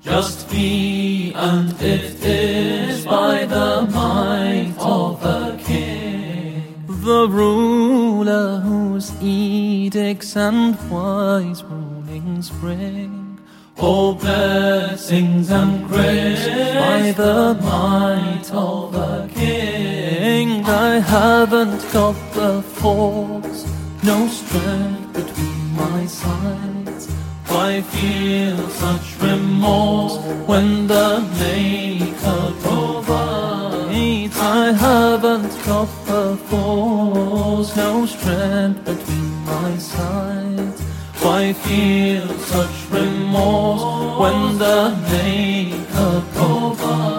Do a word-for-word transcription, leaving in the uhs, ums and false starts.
just me, and it is by the might of the King, the ruler whose edicts and wise rulings bring all blessings and grace by the might of the King. I haven't got the force, no strength between my sides. I feel such remorse when the Maker provides. I haven't got the force, no strength between my sides. I feel such remorse when the Maker provides.